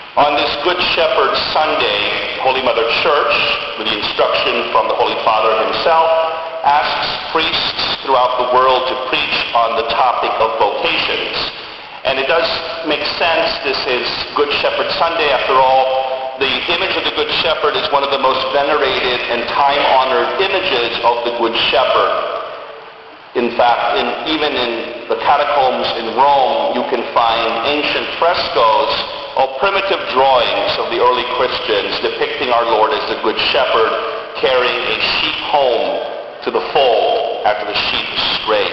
On this Good Shepherd Sunday, Holy Mother Church, with the instruction from the Holy Father himself, asks priests throughout the world to preach on the topic of vocations. And it does make sense. This is Good Shepherd Sunday. After all, the image of the Good Shepherd is one of the most venerated and time-honored images of the Good Shepherd. In fact, even in the catacombs in Rome, you can find ancient frescoes or primitive drawings of the early Christians depicting our Lord as the Good Shepherd carrying a sheep home to the fold after the sheep strayed.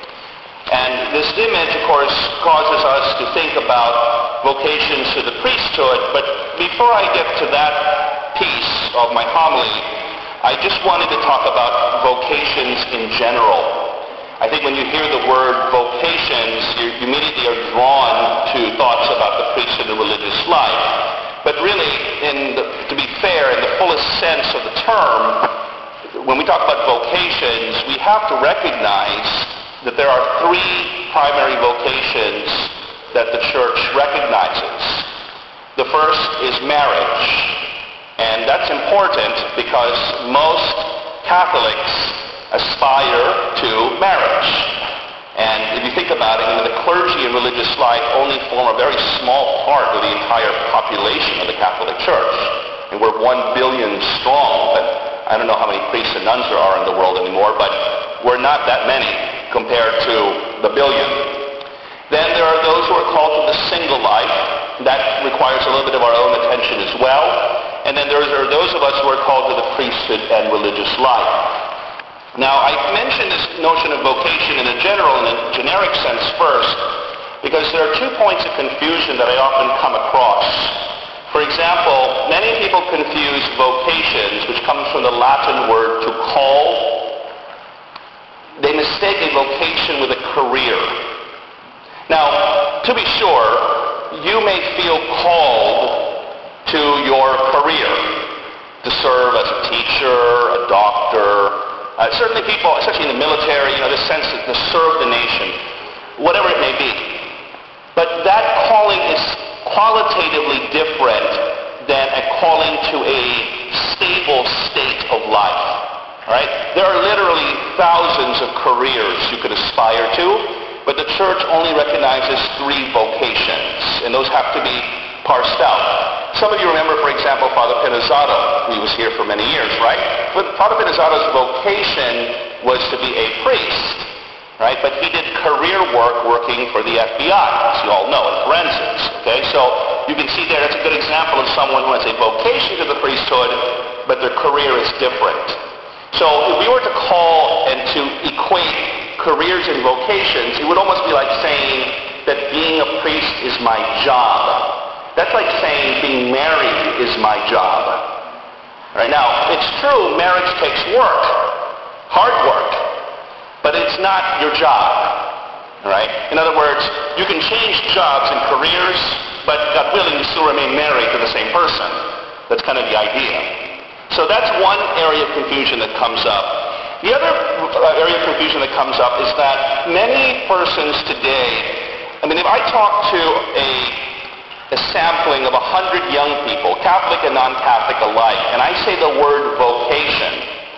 And this image, of course, causes us to think about vocations to the priesthood. But before I get to that piece of my homily, I just wanted to talk about vocations in general. I think when you hear the word vocations, you immediately are drawn to thoughts about the priesthood and religious life. But really, to be fair, in the fullest sense of the term, when we talk about vocations, we have to recognize that there are three primary vocations that the Church recognizes. The first is marriage. And that's important because most Catholics aspire to marriage. And if you think about it, the clergy and religious life only form a very small part of the entire population of the Catholic Church. And we're 1 billion strong, but I don't know how many priests and nuns there are in the world anymore, but we're not that many compared to the billion. Then there are those who are called to the single life. That requires a little bit of our own attention as well. And then there are those of us who are called to the priesthood and religious life. Now, I mentioned this notion of vocation in a generic sense first, because there are 2 points of confusion that I often come across. For example, many people confuse vocations, which comes from the Latin word to call. They mistake a vocation with a career. Now, to be sure, you may feel called to your career, to serve as a teacher, a doctor, certainly people, especially in the military, this sense to serve the nation, whatever it may be. But that calling is qualitatively different than a calling to a stable state of life. All right? There are literally thousands of careers you could aspire to, but the Church only recognizes 3 vocations, and those have to be parsed out. Some of you remember, for example, Father Pinizzato. He was here for many years, right? But Father Pinizzato's vocation was to be a priest, right? But he did career work working for the FBI, as you all know, in forensics, okay? So you can see there, that's a good example of someone who has a vocation to the priesthood, but their career is different. So if we were to call and to equate careers and vocations, it would almost be like saying that being a priest is my job. That's like saying being married is my job. Right now, it's true, marriage takes work, hard work, but it's not your job. Right? In other words, you can change jobs and careers, but God willing, you still remain married to the same person. That's kind of the idea. So that's one area of confusion that comes up. The other area of confusion that comes up is that many persons today, if I talk to a sampling of 100 young people, Catholic and non-Catholic alike, and I say the word vocation,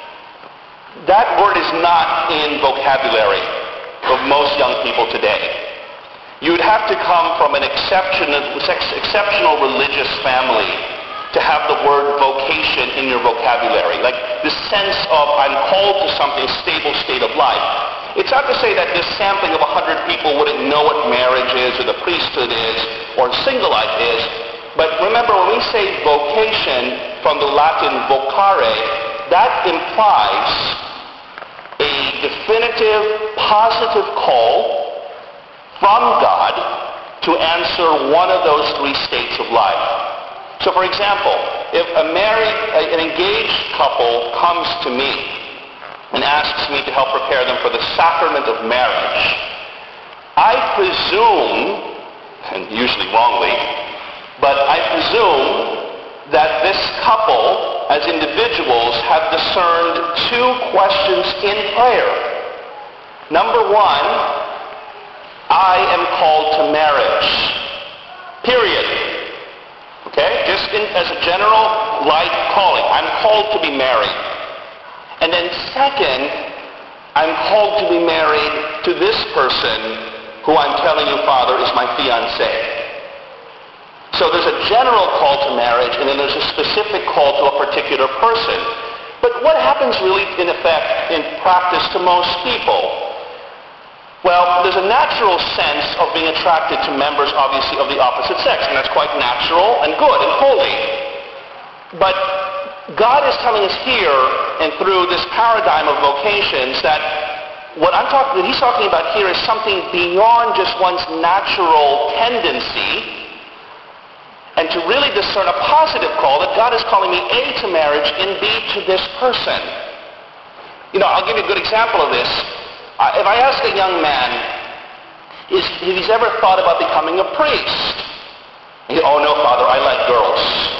that word is not in vocabulary of most young people today. You'd have to come from an exceptional religious family to have the word vocation in your vocabulary. Like the sense of I'm called to something, stable state of life. It's not to say that this sampling of 100 people wouldn't know what marriage is or the priesthood is or single life is. But remember, when we say vocation from the Latin vocare, that implies a definitive, positive call from God to answer one of those 3 states of life. So for example, if an engaged couple comes to me and asks me to help prepare them for the sacrament of marriage, I presume, and usually wrongly, but I presume that this couple, as individuals, have discerned 2 questions in prayer. Number 1, I am called to marriage. Period. as a general light calling. I'm called to be married. And then second, I'm called to be married to this person who I'm telling you, Father, is my fiancé. So there's a general call to marriage, and then there's a specific call to a particular person. But what happens really, in effect, in practice to most people? Well, there's a natural sense of being attracted to members, obviously, of the opposite sex, and that's quite natural and good and holy. But God is telling us here, and through this paradigm of vocations, that what he's talking about here is something beyond just one's natural tendency, and to really discern a positive call, that God is calling me A, to marriage, and B, to this person. I'll give you a good example of this. If I ask a young man if he's ever thought about becoming a priest, oh no, Father, I like girls.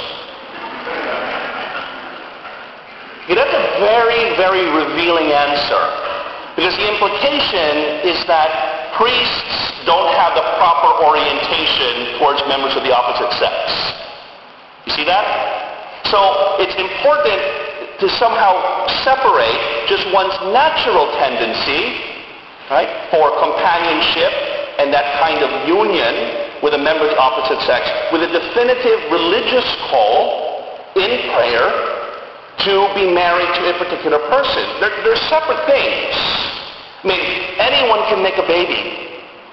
That's a very, very revealing answer. Because the implication is that priests don't have the proper orientation towards members of the opposite sex. You see that? So it's important to somehow separate just one's natural tendency, right, for companionship and that kind of union with a member of the opposite sex, with a definitive religious call in prayer to be married to a particular person. They're separate things. I mean, anyone can make a baby.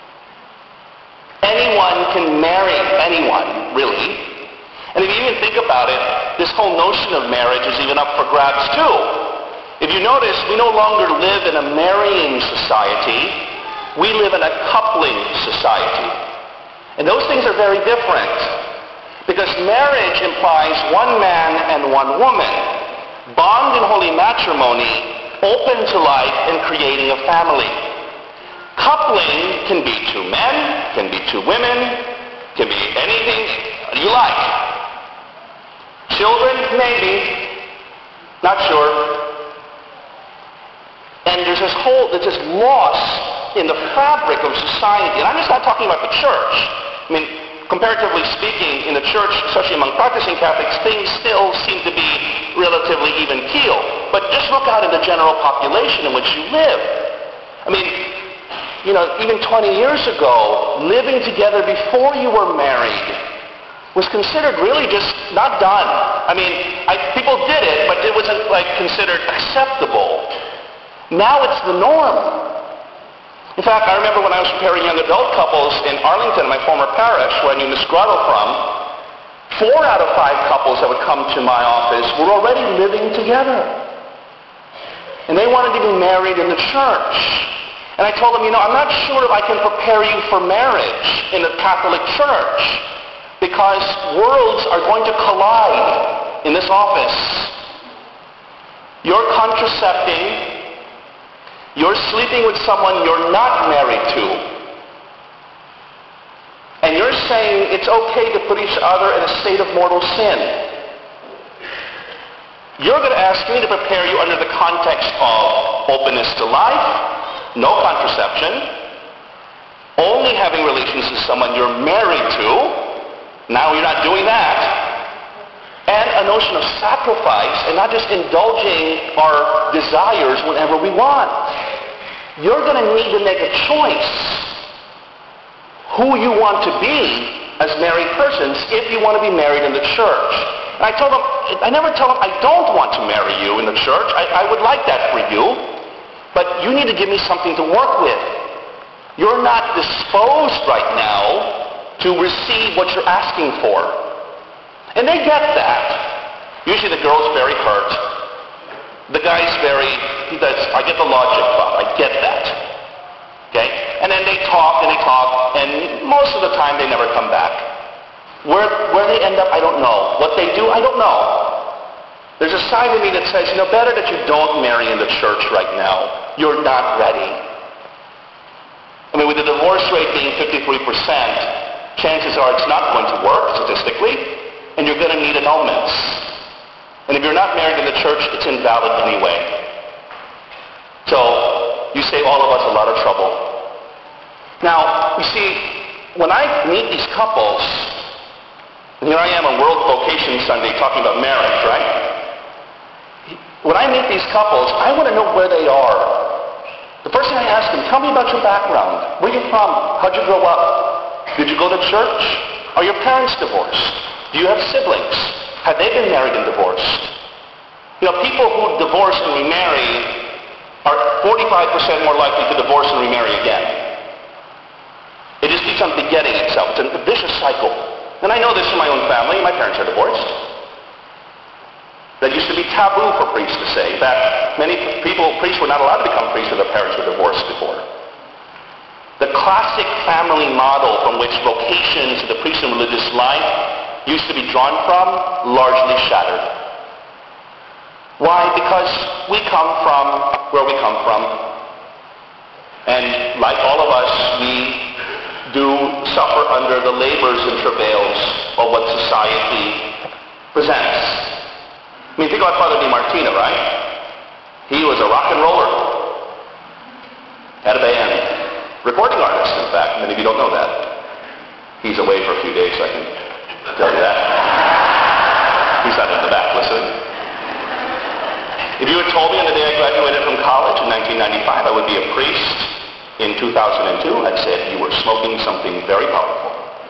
Anyone can marry anyone, really. And if you even think about it, this whole notion of marriage is even up for grabs too. If you notice, we no longer live in a marrying society. We live in a coupling society. And those things are very different. Because marriage implies one man and one woman, bond in holy matrimony, open to life and creating a family. Coupling can be two men, can be two women, can be anything you like. Children, maybe, not sure. And there's this loss in the fabric of society. And I'm just not talking about the church. I mean, comparatively speaking, in the church, especially among practicing Catholics, things still seem to be relatively even keel. But just look out in the general population in which you live. I mean, even 20 years ago, living together before you were married was considered really just not done. I mean, people did it, but it wasn't considered acceptable. Now it's the norm. In fact, I remember when I was preparing young adult couples in Arlington, my former parish, where I knew Miss Grotto from, 4 out of 5 couples that would come to my office were already living together. And they wanted to be married in the church. And I told them, I'm not sure if I can prepare you for marriage in the Catholic Church, because worlds are going to collide in this office. You're contracepting. You're sleeping with someone you're not married to. And you're saying it's okay to put each other in a state of mortal sin. You're going to ask me to prepare you under the context of openness to life, no contraception, only having relations with someone you're married to. Now you're not doing that. And a notion of sacrifice and not just indulging our desires whenever we want. You're going to need to make a choice who you want to be as married persons if you want to be married in the church. And I never tell them I don't want to marry you in the church. I would like that for you. But you need to give me something to work with. You're not disposed right now to receive what you're asking for. And they get that. Usually the girl's very hurt. The guy's I get the logic, Bob. I get that. Okay? And then they talk, and most of the time they never come back. Where they end up, I don't know. What they do, I don't know. There's a side of me that says, better that you don't marry in the church right now. You're not ready. I mean, with the divorce rate being 53%, chances are it's not going to work statistically, and you're going to need annulments. And if you're not married in the church, it's invalid anyway. So you save all of us a lot of trouble. Now, you see, when I meet these couples, And here I am on World Vocation Sunday talking about marriage, right? When I meet these couples, I want to know where they are. The first thing I ask them, tell me about your background. Where are you from? How'd you grow up? Did you go to church? Are your parents divorced? Do you have siblings? Have they been married and divorced? You know, people who divorce and remarry are 45% more likely to divorce and remarry again. It just keeps on begetting itself. It's a vicious cycle. And I know this from my own family. My parents are divorced. That used to be taboo for priests to say. In fact, many priests were not allowed to become priests if their parents were divorced before. The classic family model from which vocations to the priesthood and religious life used to be drawn from, largely shattered. Why? Because we come from where we come from. And like all of us, we do suffer under the labors and travails of what society presents. I mean, think about Father DiMartino, right? He was a rock and roller. Had a band. Recording artist, in fact. Many of you don't know that. He's away for a few days, I can tell you that. He's not in the back listening. If you had told me on the day I graduated from college in 1995 I would be a priest in 2002, I'd said you were smoking something very powerful.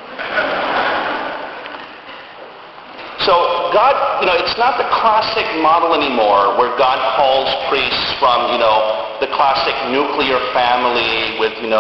So God, it's not the classic model anymore where God calls priests from, the classic nuclear family with, 8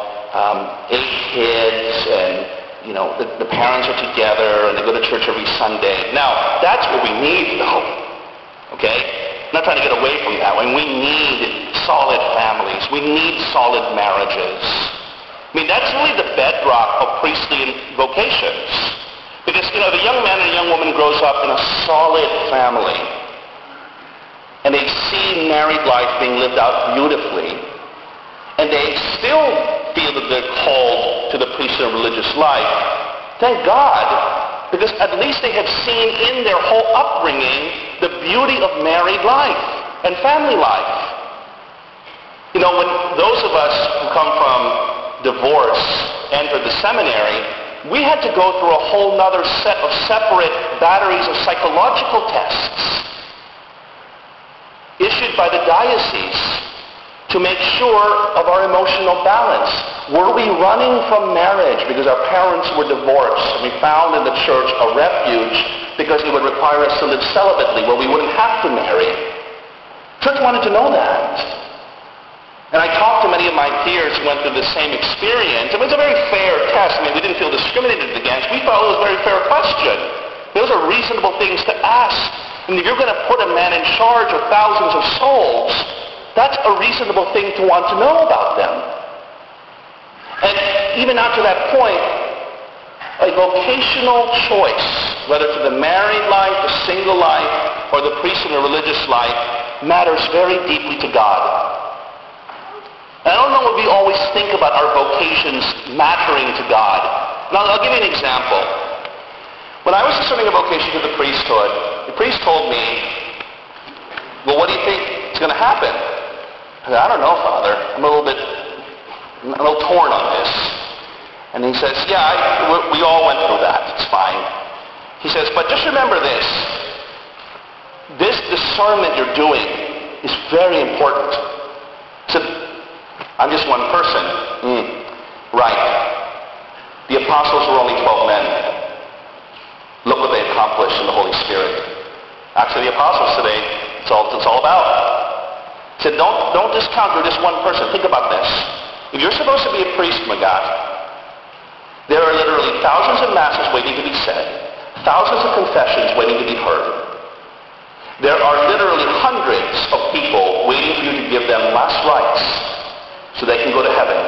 kids and, the parents are together and they go to church every Sunday. Now, that's what we need, though. Okay? I'm not trying to get away from that. I mean, we need solid families. We need solid marriages. I mean, that's really the bedrock of priestly vocations. Because, the young man and young woman grows up in a solid family. And they see married life being lived out beautifully. And they still feel that they're called to the priesthood and religious life. Thank God. Because at least they have seen in their whole upbringing the beauty of married life and family life. When those of us who come from divorce entered the seminary, we had to go through a whole other set of separate batteries of psychological tests issued by the diocese to make sure of our emotional balance. Were we running from marriage because our parents were divorced and we found in the church a refuge because it would require us to live celibately where we wouldn't have to marry? Church wanted to know that. And I talked to many of my peers who went through the same experience. It was a very fair test. I mean, we didn't feel discriminated against. We thought it was a very fair question. Those are reasonable things to ask. And if you're going to put a man in charge of thousands of souls, that's a reasonable thing to want to know about them. And even out to that point, a vocational choice, whether to the married life, the single life, or the priesthood and religious life, matters very deeply to God. And I don't know what we always think about our vocations mattering to God. Now, I'll give you an example. When I was discerning a vocation to the priesthood, the priest told me, well, what do you think is going to happen? I said, I don't know, Father. I'm a little torn on this. And he says, we all went through that. It's fine. He says, but just remember this. This discernment you're doing is very important. I said, I'm just one person. Right. The apostles were only 12 men. Look what they accomplished in the Holy Spirit. Actually, the apostles today, it's all about. He said, don't discount you're just one person. Think about this. If you're supposed to be a priest, Magat, there are literally thousands of masses waiting to be said, thousands of confessions waiting to be heard. There are literally hundreds of people waiting for you to give them last rites so they can go to heaven.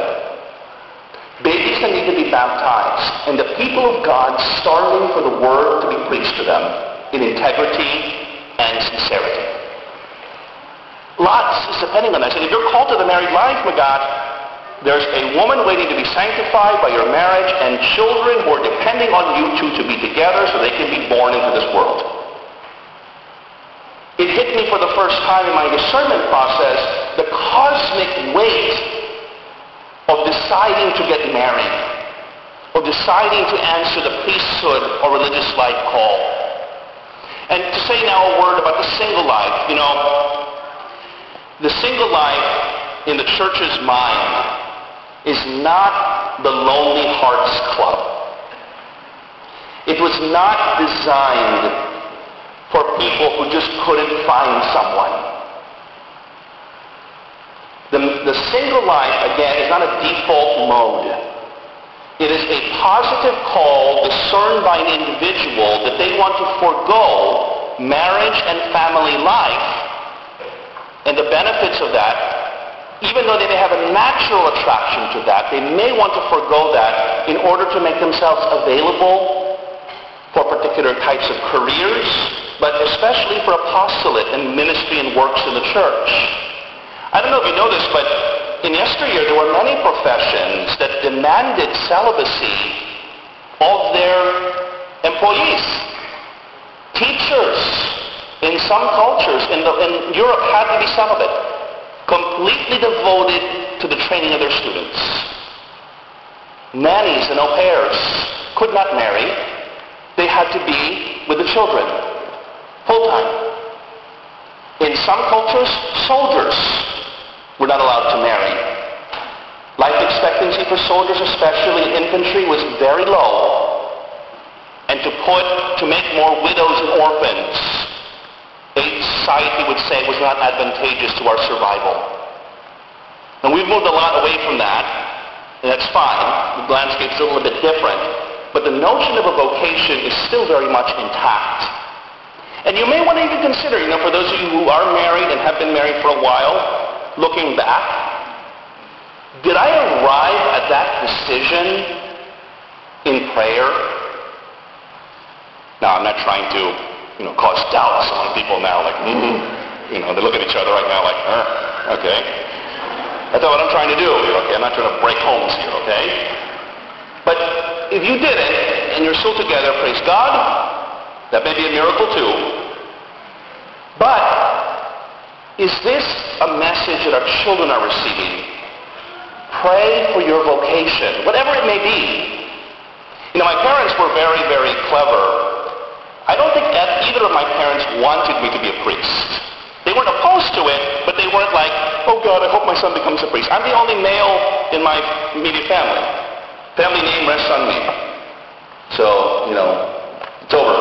Babies that need to be baptized, and the people of God starving for the word to be preached to them in integrity and sincerity. Lots is depending on that. And if you're called to the married life, Magat, there's a woman waiting to be sanctified by your marriage and children who are depending on you two to be together so they can be born into this world. It hit me for the first time in my discernment process the cosmic weight of deciding to get married. or deciding to answer the priesthood or religious life call. And to say now a word about the single life. The single life in the church's mind is not the Lonely Hearts Club. It was not designed for people who just couldn't find someone. The single life, again, is not a default mode. It is a positive call discerned by an individual that they want to forego marriage and family life and the benefits of that. Even though they may have a natural attraction to that, they may want to forego that in order to make themselves available for particular types of careers, but especially for apostolate and ministry and works in the church. I don't know if you know this, but in yesteryear there were many professions that demanded celibacy of their employees. Teachers in some cultures in Europe had to be celibate, completely devoted to the training of their students. Nannies and au pairs could not marry. They had to be with the children, full-time. In some cultures, soldiers were not allowed to marry. Life expectancy for soldiers, especially in infantry, was very low. And to make more widows and orphans, a society would say was not advantageous to our survival. And we've moved a lot away from that, and that's fine. The landscape's a little bit different. But the notion of a vocation is still very much intact. And you may want to even consider, for those of you who are married and have been married for a while, looking back, did I arrive at that decision in prayer? Now, I'm not trying to, cause doubts among people now, like, they look at each other right now like, okay. That's not what I'm trying to do, okay? I'm not trying to break homes here, okay? But if you did it, and you're still together, praise God, that may be a miracle too. But is this a message that our children are receiving? Pray for your vocation, whatever it may be. My parents were very, very clever. I don't think either of my parents wanted me to be a priest. They weren't opposed to it, but they weren't like, oh God, I hope my son becomes a priest. I'm the only male in my immediate family. Family name rests on me. So, it's over.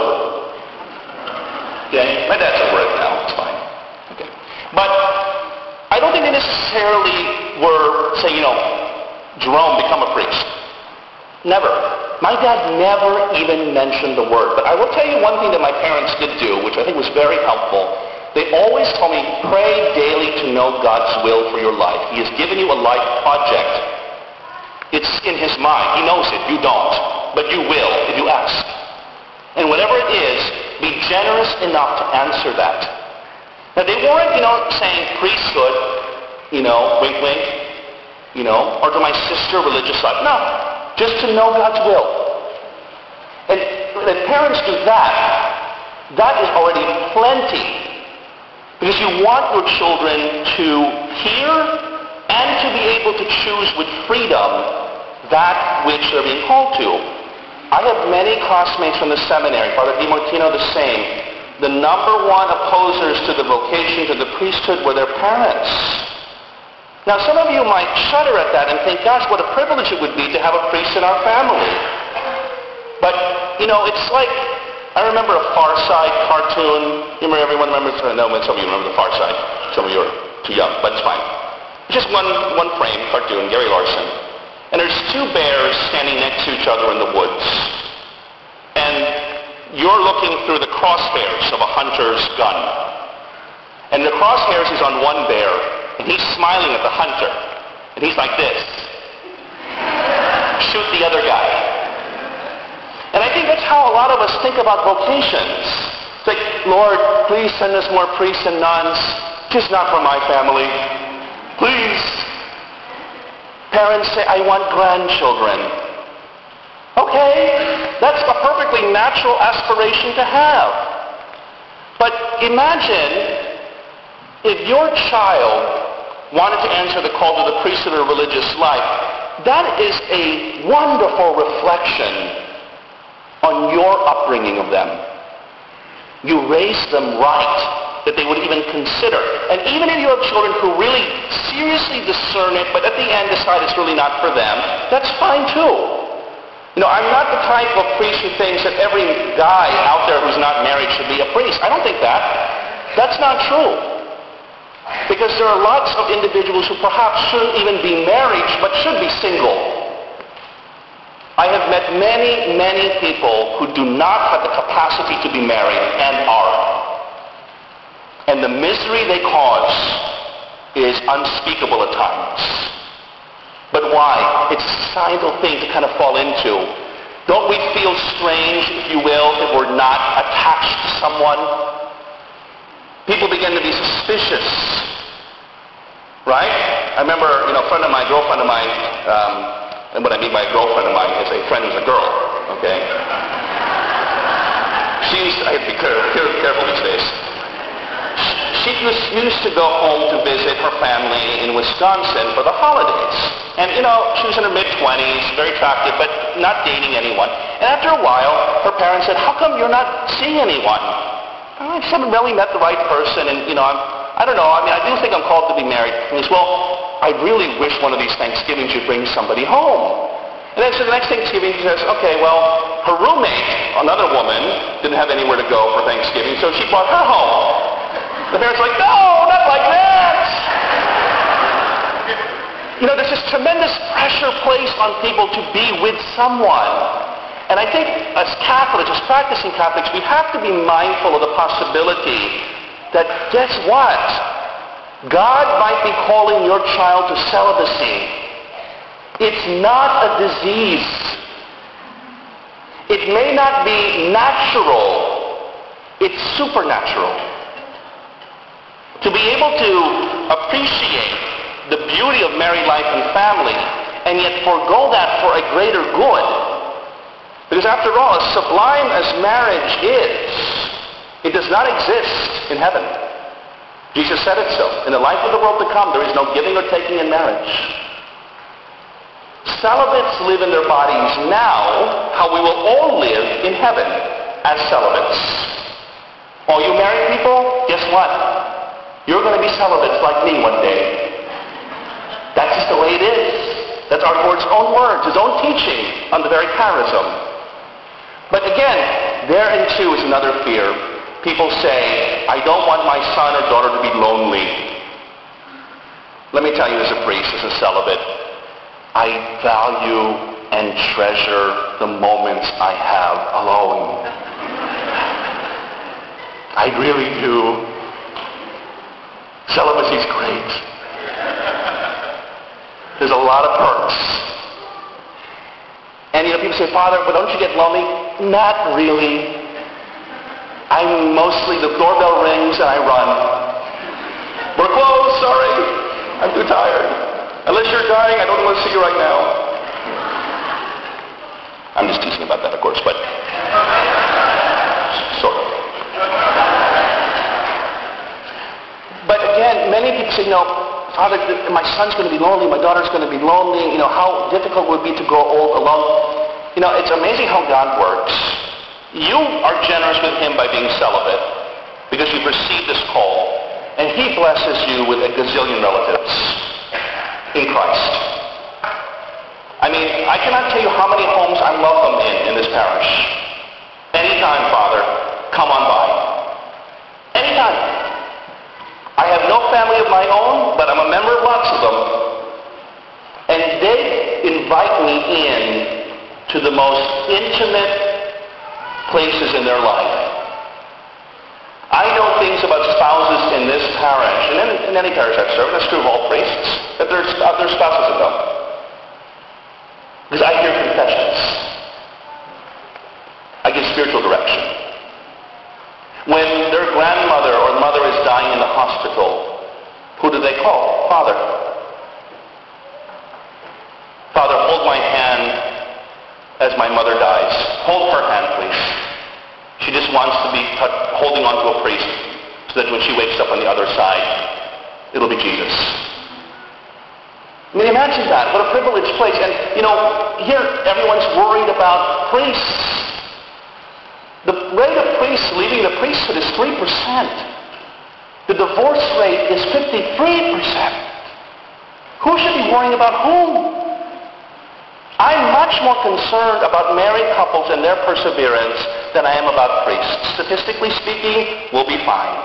Okay? My dad's over it now. It's fine. Okay. But I don't think they necessarily were saying, Jerome, become a priest. Never. My dad never even mentioned the word. But I will tell you one thing that my parents did do, which I think was very helpful. They always told me, pray daily to know God's will for your life. He has given you a life project. It's in his mind. He knows it. You don't. But you will if you ask. And whatever it is, be generous enough to answer that. Now, they weren't, saying priesthood, wink, wink, or to my sister, religious life. No. Just to know God's will. And when parents do that, that is already plenty. Because you want your children to hear and to be able to choose with freedom that which they're being called to. I have many classmates from the seminary, Father DiMartino the same. The number one opposers to the vocation, to the priesthood, were their parents. Now, some of you might shudder at that and think, gosh, what a privilege it would be to have a priest in our family. But, it's like, I remember a Far Side cartoon. Everyone remembers? No, some of you remember the Far Side. Some of you are too young, but it's fine. Just one frame cartoon, Gary Larson. And there's two bears standing next to each other in the woods. And you're looking through the crosshairs of a hunter's gun. And the crosshairs is on one bear. And he's smiling at the hunter. And he's like this. Shoot the other guy. And I think that's how a lot of us think about vocations. It's like, Lord, please send us more priests and nuns. Just not for my family. Please. Parents say, I want grandchildren. Okay, that's a perfectly natural aspiration to have. But imagine if your child wanted to answer the call to the priesthood or religious life, that is a wonderful reflection on your upbringing of them. You raised them right, that they would even consider. And even if you have children who really seriously discern it, but at the end decide it's really not for them, that's fine too. I'm not the type of priest who thinks that every guy out there who's not married should be a priest. I don't think that. That's not true. Because there are lots of individuals who perhaps shouldn't even be married, but should be single. I have met many, many people who do not have the capacity to be married and are. And the misery they cause is unspeakable at times. But why? It's a societal thing to kind of fall into. Don't we feel strange, if you will, if we're not attached to someone? People begin to be suspicious. Right? I remember, a girlfriend of mine, and what I mean by a girlfriend of mine is a friend who's a girl, okay? I have to be careful these days. She used to go home to visit her family in Wisconsin for the holidays. And, she was in her mid-20s, very attractive, but not dating anyone. And after a while, her parents said, how come you're not seeing anyone? I just haven't really met the right person, and, I don't know. I do think I'm called to be married. And he says, well, I really wish one of these Thanksgivings you'd bring somebody home. And then so the next Thanksgiving, she says, okay, well, her roommate, another woman, didn't have anywhere to go for Thanksgiving, so she brought her home. The parents are like, no, not like that. There's this tremendous pressure placed on people to be with someone. And I think as Catholics, as practicing Catholics, we have to be mindful of the possibility that, guess what? God might be calling your child to celibacy. It's not a disease. It may not be natural. It's supernatural. To be able to appreciate the beauty of married life and family, and yet forego that for a greater good. Because after all, as sublime as marriage is, it does not exist in heaven. Jesus said it so. In the life of the world to come, there is no giving or taking in marriage. Celibates live in their bodies now how we will all live in heaven as celibates. All you married people, guess what? You're going to be celibates like me one day. That's just the way it is. That's our Lord's own words, his own teaching on the very charism. But again, therein too is another fear. People say, I don't want my son or daughter to be lonely. Let me tell you as a priest, as a celibate, I value and treasure the moments I have alone. I really do. Celibacy is great. There's a lot of perks. And people say, Father, but don't you get lonely? Not really. I'm mostly, the doorbell rings and I run. We're closed, sorry. I'm too tired. Unless you're dying, I don't want to see you right now. I'm just teasing about that, of course, but sort of. But again, many people say, Father, my son's going to be lonely, my daughter's going to be lonely, how difficult it would be to grow old alone. It's amazing how God works. You are generous with him by being celibate because you've received this call, and he blesses you with a gazillion relatives in Christ. I cannot tell you how many homes I'm welcome in this parish. Anytime, Father, come on by. Anytime. I have no family of my own, but I'm a member of lots of them. And they invite me in to the most intimate places in their life. I know things about spouses in this parish, and in any parish I've served, that's true of all priests, that their spouses have done. Because I hear confessions. I give spiritual direction. When their grandmother or mother is dying in the hospital, who do they call? Father. Father, hold my hand as my mother dies. Hold her hand, please. She just wants to be holding on to a priest so that when she wakes up on the other side, it'll be Jesus. I mean, imagine that. What a privileged place. And, here everyone's worried about priests. The rate of priests leaving the priesthood is 3%. The divorce rate is 53%. Who should be worrying about whom? I'm much more concerned about married couples and their perseverance than I am about priests. Statistically speaking, we'll be fine.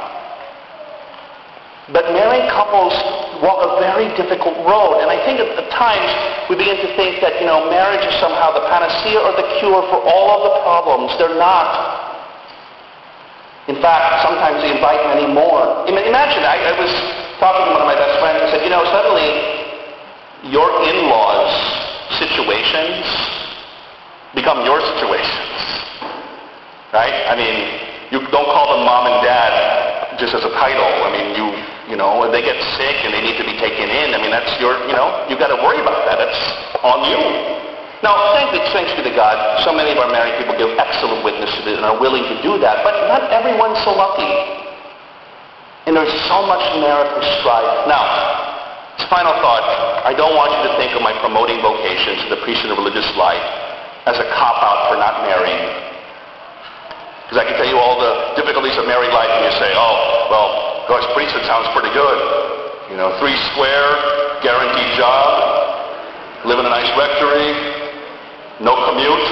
But married couples walk a very difficult road. And I think at times we begin to think that, marriage is somehow the panacea or the cure for all of the problems. They're not. In fact, sometimes they invite many more. Imagine, I was talking to one of my best friends and said, suddenly your in-laws' situations become your situations. Right? I mean, you don't call them mom and dad just as a title. I mean, if they get sick and they need to be taken in, that's your, you've got to worry about that. It's on you. Now, thanks be to God, so many of our married people give excellent witness to this and are willing to do that, but not everyone's so lucky. And there's so much merit for strife. Now, final thought, I don't want you to think of my promoting vocations to the priesthood and religious life as a cop-out for not marrying. Because I can tell you all the difficulties of married life, and you say, gosh, priesthood sounds pretty good. 3 square, guaranteed job, live in a nice rectory, no commute.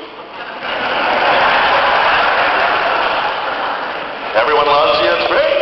Everyone loves you, it's great.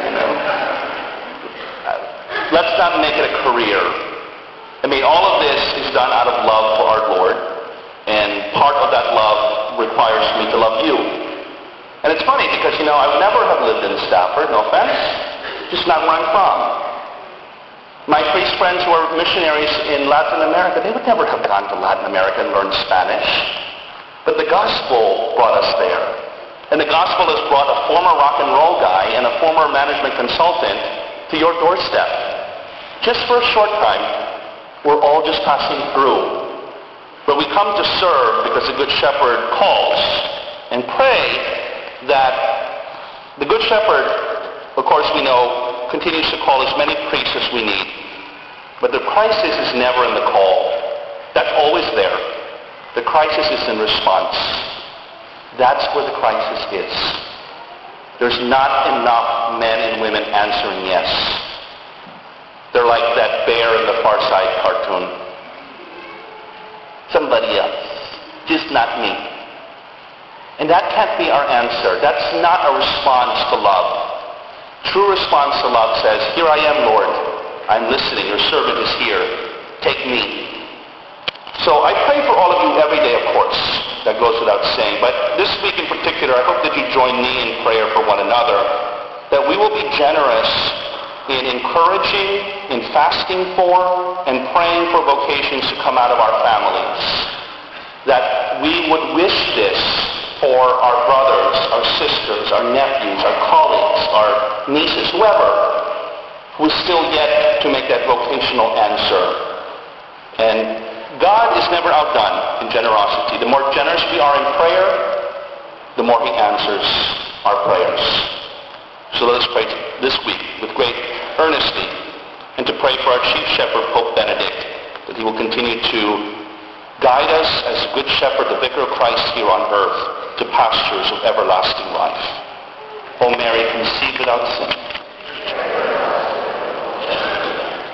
Let's not make it a career. All of this is done out of love for our Lord, and part of that love requires me to love you. And it's funny because, I would never have lived in Stafford, no offense, just not where I'm from. My priest friends who are missionaries in Latin America, they would never have gone to Latin America and learned Spanish. But the gospel brought us there. And the gospel has brought a former rock and roll guy and a former management consultant to your doorstep. Just for a short time, we're all just passing through. But we come to serve because the Good Shepherd calls and pray that the Good Shepherd, of course we know, continues to call as many priests as we need. But the crisis is never in the call. That's always there. The crisis is in response. That's where the crisis is. There's not enough men and women answering yes. They're like that bear in the Far Side cartoon. Somebody else, just not me. And that can't be our answer. That's not a response to love. True response to love says, here I am, Lord. I'm listening. Your servant is here. Take me. So I pray for all of you every day, of course. That goes without saying. But this week in particular, I hope that you join me in prayer for one another. That we will be generous in encouraging, in fasting for, and praying for vocations to come out of our families. That we would wish this for our brothers, our sisters, our nephews, our colleagues, our nieces, whoever, who is still yet to make that vocational answer. And God is never outdone in generosity. The more generous we are in prayer, the more He answers our prayers. So let us pray this week with great earnestly, and to pray for our Chief Shepherd, Pope Benedict, that he will continue to guide us as Good Shepherd, the Vicar of Christ here on earth, to pastures of everlasting life. O Mary, conceived without sin.